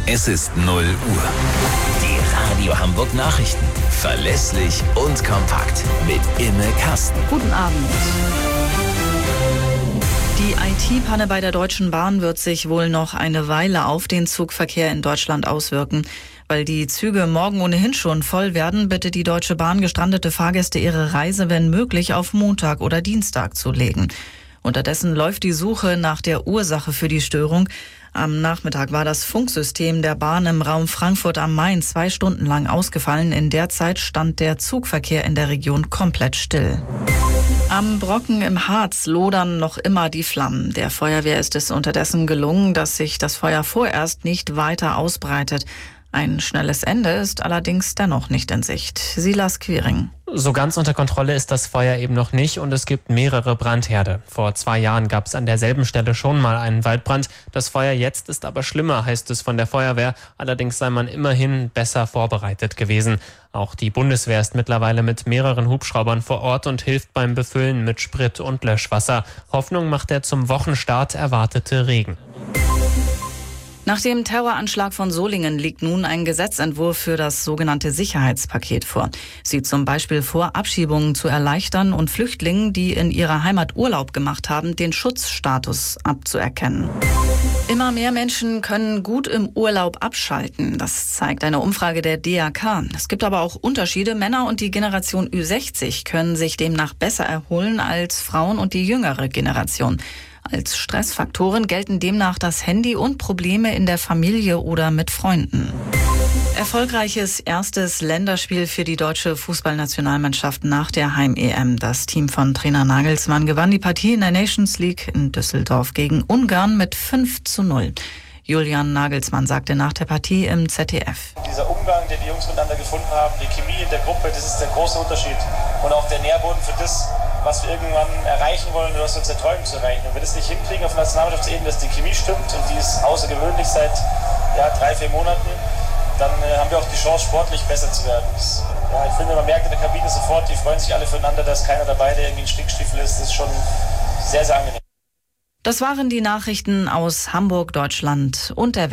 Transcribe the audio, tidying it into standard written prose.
Es ist 0 Uhr. Die Radio Hamburg Nachrichten. Verlässlich und kompakt. Mit Imme Kasten. Guten Abend. Die IT-Panne bei der Deutschen Bahn wird sich wohl noch eine Weile auf den Zugverkehr in Deutschland auswirken. Weil die Züge morgen ohnehin schon voll werden, bittet die Deutsche Bahn gestrandete Fahrgäste, ihre Reise, wenn möglich, auf Montag oder Dienstag zu legen. Unterdessen läuft die Suche nach der Ursache für die Störung. Am Nachmittag war das Funksystem der Bahn im Raum Frankfurt am Main 2 Stunden lang ausgefallen. In der Zeit stand der Zugverkehr in der Region komplett still. Am Brocken im Harz lodern noch immer die Flammen. Der Feuerwehr ist es unterdessen gelungen, dass sich das Feuer vorerst nicht weiter ausbreitet. Ein schnelles Ende ist allerdings dennoch nicht in Sicht. Silas Quiring. So ganz unter Kontrolle ist das Feuer eben noch nicht und es gibt mehrere Brandherde. Vor 2 Jahren gab es an derselben Stelle schon mal einen Waldbrand. Das Feuer jetzt ist aber schlimmer, heißt es von der Feuerwehr. Allerdings sei man immerhin besser vorbereitet gewesen. Auch die Bundeswehr ist mittlerweile mit mehreren Hubschraubern vor Ort und hilft beim Befüllen mit Sprit und Löschwasser. Hoffnung macht der zum Wochenstart erwartete Regen. Nach dem Terroranschlag von Solingen liegt nun ein Gesetzentwurf für das sogenannte Sicherheitspaket vor. Sieht zum Beispiel vor, Abschiebungen zu erleichtern und Flüchtlingen, die in ihrer Heimat Urlaub gemacht haben, den Schutzstatus abzuerkennen. Immer mehr Menschen können gut im Urlaub abschalten. Das zeigt eine Umfrage der DAK. Es gibt aber auch Unterschiede. Männer und die Generation Ü60 können sich demnach besser erholen als Frauen und die jüngere Generation. Als Stressfaktoren gelten demnach das Handy und Probleme in der Familie oder mit Freunden. Erfolgreiches erstes Länderspiel für die deutsche Fußballnationalmannschaft nach der Heim-EM. Das Team von Trainer Nagelsmann gewann die Partie in der Nations League in Düsseldorf gegen Ungarn mit 5:0. Julian Nagelsmann sagte nach der Partie im ZDF. Dieser Umgang, den die Jungs miteinander gefunden haben, die Chemie in der Gruppe, das ist der große Unterschied. Und auch der Nährboden für das, was wir irgendwann erreichen wollen oder was wir uns erträumen zu erreichen. Und wenn wir das nicht hinkriegen auf Nationalmannschaftsebene, dass die Chemie stimmt und die ist außergewöhnlich seit 3-4 Monaten, dann haben wir auch die Chance, sportlich besser zu werden. Ich finde, man merkt in der Kabine sofort, die freuen sich alle füreinander, da ist keiner dabei, der irgendwie ein Stinkstiefel ist. Das ist schon sehr, sehr angenehm. Das waren die Nachrichten aus Hamburg, Deutschland und der Welt.